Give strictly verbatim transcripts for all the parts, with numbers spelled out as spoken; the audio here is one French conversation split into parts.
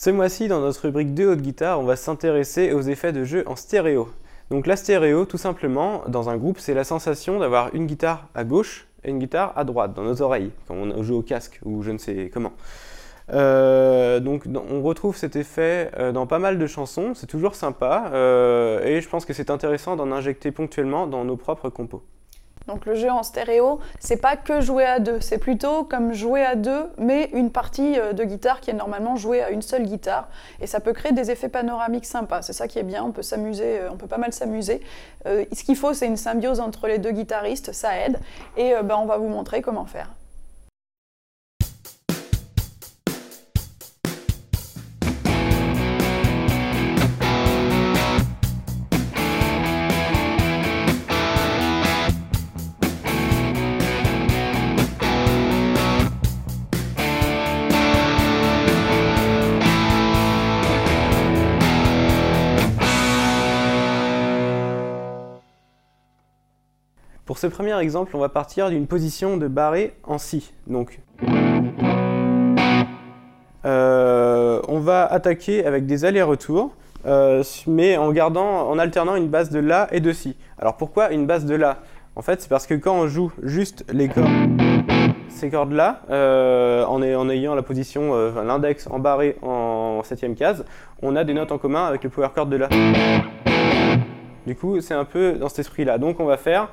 Ce mois-ci, dans notre rubrique deux haute guitare, on va s'intéresser aux effets de jeu en stéréo. Donc la stéréo, tout simplement, dans un groupe, c'est la sensation d'avoir une guitare à gauche et une guitare à droite, dans nos oreilles, quand on joue au casque ou je ne sais comment. Euh, donc on retrouve cet effet euh, dans pas mal de chansons, c'est toujours sympa, euh, et je pense que c'est intéressant d'en injecter ponctuellement dans nos propres compos. Donc le jeu en stéréo, c'est pas que jouer à deux, c'est plutôt comme jouer à deux, mais une partie de guitare qui est normalement jouée à une seule guitare. Et ça peut créer des effets panoramiques sympas, c'est ça qui est bien, on peut s'amuser, on peut pas mal s'amuser. Euh, ce qu'il faut, c'est une symbiose entre les deux guitaristes, ça aide, et euh, ben, on va vous montrer comment faire. Pour ce premier exemple, on va partir d'une position de barré en si. Donc, euh, on va attaquer avec des allers-retours, euh, mais en gardant, en alternant une base de la et de si. Alors pourquoi une base de la? En fait, c'est parce que quand on joue juste les cordes, ces cordes-là, euh, en, en ayant la position, euh, l'index en barré en septième case, on a des notes en commun avec le power chord de la. Du coup, c'est un peu dans cet esprit-là. Donc on va faire...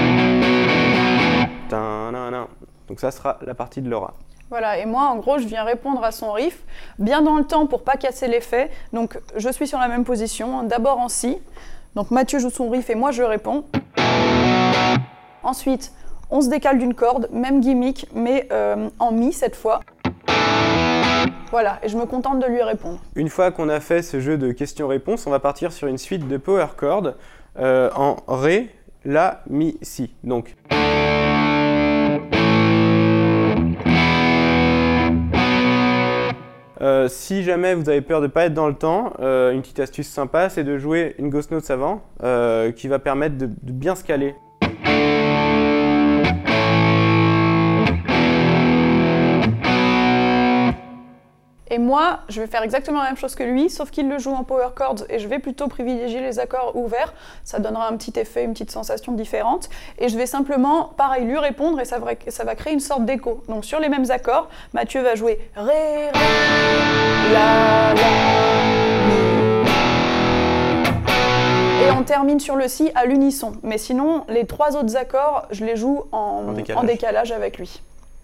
Donc ça sera la partie de Laura. Voilà, et moi en gros je viens répondre à son riff, bien dans le temps pour pas casser l'effet. Donc je suis sur la même position, d'abord en si. Donc Mathieu joue son riff et moi je réponds. Ensuite, on se décale d'une corde, même gimmick, mais euh, en mi cette fois. Voilà, et je me contente de lui répondre. Une fois qu'on a fait ce jeu de questions-réponses, on va partir sur une suite de power chords euh, en ré, la, mi, si. Donc. Euh, si jamais vous avez peur de ne pas être dans le temps, euh, une petite astuce sympa, c'est de jouer une ghost note avant euh, qui va permettre de, de bien se caler. Et moi, je vais faire exactement la même chose que lui, sauf qu'il le joue en power chords et je vais plutôt privilégier les accords ouverts. Ça donnera un petit effet, une petite sensation différente. Et je vais simplement, pareil, lui répondre et ça va, ça va créer une sorte d'écho. Donc sur les mêmes accords, Mathieu va jouer Ré, Ré, La, La, Mi. Et on termine sur le Si à l'unisson. Mais sinon, les trois autres accords, je les joue en, en, décalage. en décalage avec lui.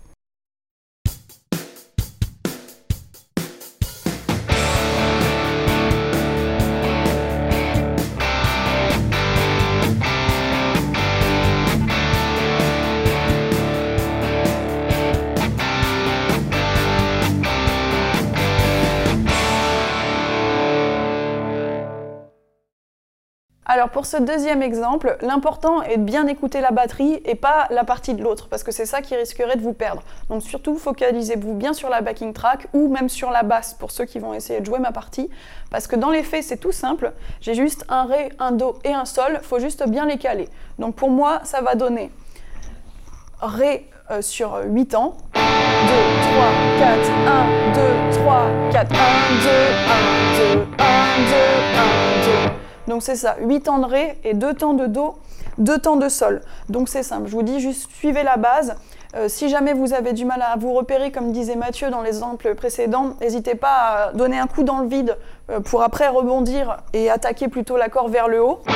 Alors pour ce deuxième exemple, l'important est de bien écouter la batterie et pas la partie de l'autre, parce que c'est ça qui risquerait de vous perdre. Donc surtout, focalisez-vous bien sur la backing track ou même sur la basse pour ceux qui vont essayer de jouer ma partie, parce que dans les faits, c'est tout simple. J'ai juste un Ré, un Do et un Sol, il faut juste bien les caler. Donc pour moi, ça va donner Ré euh, sur huit temps, deux, trois, quatre, un, deux, trois, quatre, un, deux, un, deux, un, deux, un, deux. Donc c'est ça, huit temps de Ré et deux temps de Do, deux temps de Sol. Donc c'est simple, je vous dis juste suivez la base. Euh, si jamais vous avez du mal à vous repérer, comme disait Mathieu dans l'exemple précédent, n'hésitez pas à donner un coup dans le vide euh, pour après rebondir et attaquer plutôt l'accord vers le haut.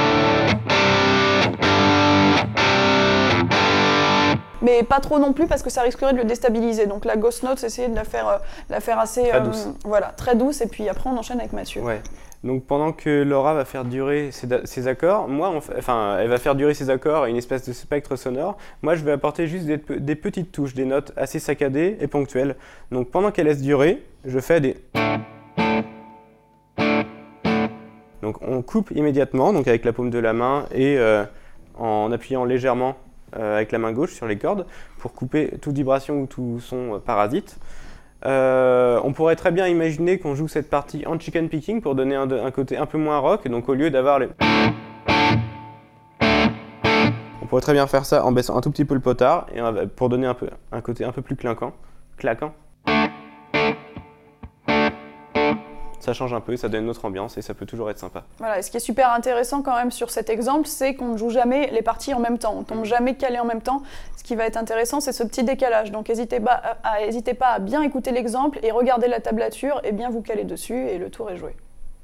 Mais pas trop non plus parce que ça risquerait de le déstabiliser. Donc la ghost note, essayez de la faire, euh, la faire assez très euh, douce. Voilà, très douce et puis après on enchaîne avec Mathieu. Ouais. Donc pendant que Laura va faire durer ses, ses accords, moi, on fait, enfin, elle va faire durer ses accords à une espèce de spectre sonore. Moi, je vais apporter juste des, des petites touches, des notes assez saccadées et ponctuelles. Donc pendant qu'elle laisse durer, je fais des... Donc on coupe immédiatement, donc avec la paume de la main et euh, en appuyant légèrement euh, avec la main gauche sur les cordes pour couper toute vibration ou tout son euh, parasite. Euh, on pourrait très bien imaginer qu'on joue cette partie en chicken picking pour donner un, un côté un peu moins rock, donc au lieu d'avoir les... On pourrait très bien faire ça en baissant un tout petit peu le potard et on va, pour donner un, peu, un côté un peu plus clinquant, claquant. ça change un peu, ça donne une autre ambiance et ça peut toujours être sympa. Voilà, et ce qui est super intéressant quand même sur cet exemple, c'est qu'on ne joue jamais les parties en même temps, on ne tombe jamais calé en même temps. Ce qui va être intéressant, c'est ce petit décalage. Donc n'hésitez pas, pas à bien écouter l'exemple et regarder la tablature et bien vous caler dessus et le tour est joué.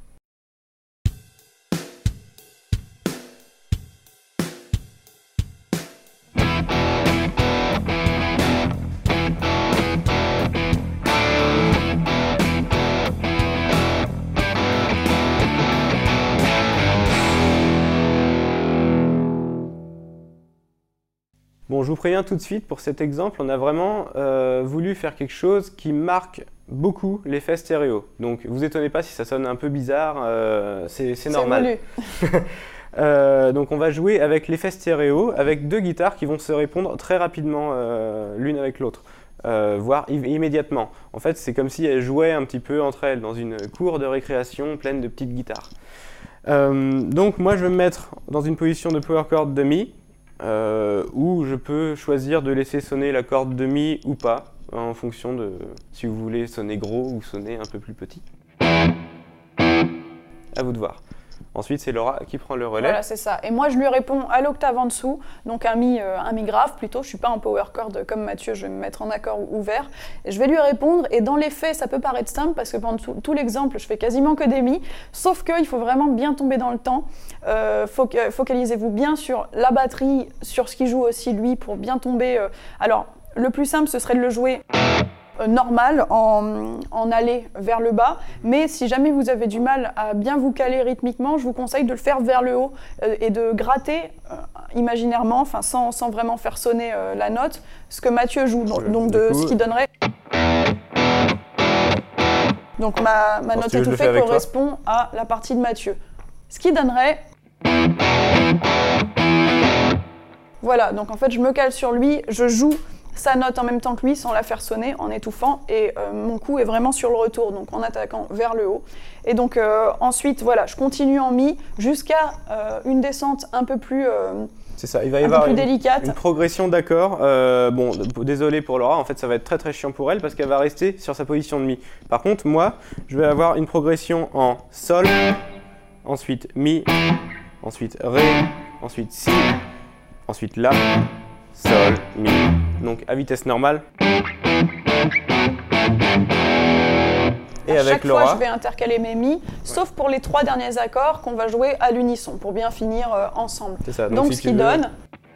Bon, je vous préviens tout de suite, pour cet exemple, on a vraiment euh, voulu faire quelque chose qui marque beaucoup l'effet stéréo. Donc, vous étonnez pas si ça sonne un peu bizarre, euh, c'est normal. euh, donc, on va jouer avec l'effet stéréo, avec deux guitares qui vont se répondre très rapidement euh, l'une avec l'autre, euh, voire immédiatement. En fait, c'est comme si elles jouaient un petit peu entre elles dans une cour de récréation pleine de petites guitares. Euh, donc, moi, je vais me mettre dans une position de power chord de Mi. Euh, où je peux choisir de laisser sonner la corde de Mi ou pas, en fonction de si vous voulez sonner gros ou sonner un peu plus petit. À vous de voir. Ensuite, c'est Laura qui prend le relais. Voilà, c'est ça. Et moi, je lui réponds à l'octave en dessous, donc un mi, euh, un mi grave plutôt. Je ne suis pas en power chord comme Mathieu, je vais me mettre en accord ouvert. Et je vais lui répondre, et dans les faits, ça peut paraître simple, parce que pendant tout, tout l'exemple, je fais quasiment que des mi, sauf qu'il faut vraiment bien tomber dans le temps. Euh, foc- Focalisez-vous bien sur la batterie, sur ce qu'il joue aussi lui, pour bien tomber. Euh... Alors, le plus simple, ce serait de le jouer normal, en, en aller vers le bas, mais si jamais vous avez du mal à bien vous caler rythmiquement, je vous conseille de le faire vers le haut euh, et de gratter euh, imaginairement, enfin sans, sans vraiment faire sonner euh, la note, ce que Mathieu joue, donc, donc de, ce qui donnerait... Donc ma, ma note étouffée correspond toi. à la partie de Mathieu. Ce qui donnerait... Voilà, donc en fait je me cale sur lui, je joue sa note en même temps que lui sans la faire sonner, en étouffant, et euh, mon coup est vraiment sur le retour, donc en attaquant vers le haut. Et donc euh, ensuite, voilà, je continue en mi jusqu'à euh, une descente un peu plus, euh, c'est ça, il va y avoir une, délicate. Une progression d'accords. Euh, bon, désolé pour Laura, en fait ça va être très très chiant pour elle parce qu'elle va rester sur sa position de mi. Par contre, moi, je vais avoir une progression en sol, ensuite mi, ensuite ré, ensuite si, ensuite la, sol, mi. Donc à vitesse normale. Et à avec chaque Laura, fois, je vais intercaler mes mi, ouais. sauf pour les trois derniers accords qu'on va jouer à l'unisson pour bien finir euh, ensemble. C'est ça. Donc, Donc si ce qui veux... donne.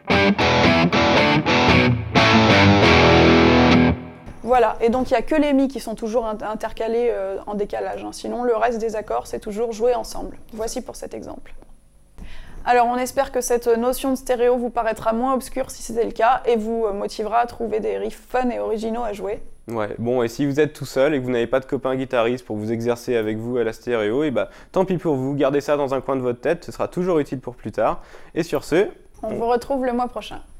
Voilà, et donc il n'y a que les mi qui sont toujours intercalés euh, en décalage. Hein. Sinon, le reste des accords, c'est toujours joué ensemble. Voici pour cet exemple. Alors on espère que cette notion de stéréo vous paraîtra moins obscure si c'était le cas et vous motivera à trouver des riffs fun et originaux à jouer. Ouais, bon, et si vous êtes tout seul et que vous n'avez pas de copain guitariste pour vous exercer avec vous à la stéréo, et bah tant pis pour vous, gardez ça dans un coin de votre tête, ce sera toujours utile pour plus tard. Et sur ce, on, on... vous retrouve le mois prochain.